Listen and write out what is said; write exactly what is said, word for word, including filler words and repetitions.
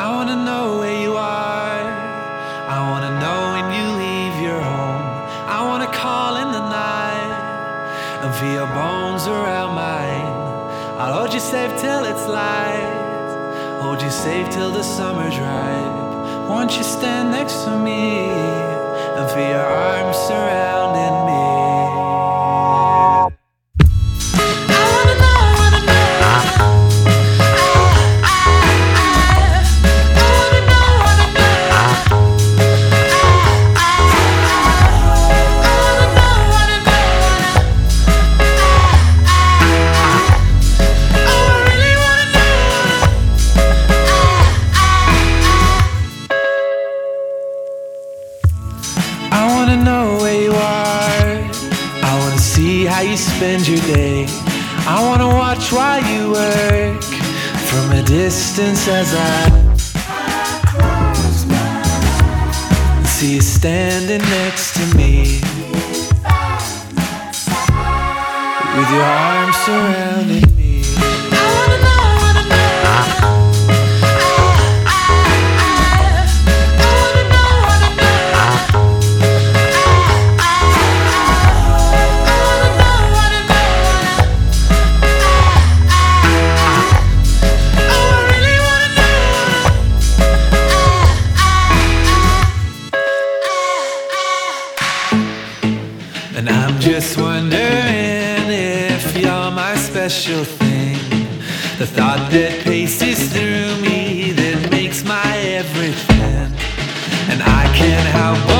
I wanna know where you are. I wanna know when you leave your home. I wanna call in the night and feel your bones around mine. I'll hold you safe till it's light, hold you safe till the summer's ripe. Won't you stand next to me and feel your arms surrounding me? I wanna know where you are. I wanna see how you spend your day. I wanna watch while you work from a distance as I see you standing next to me with your arms surrounding me. And I'm just wondering if you're my special thing, the thought that paces through me that makes my everything. And I can't help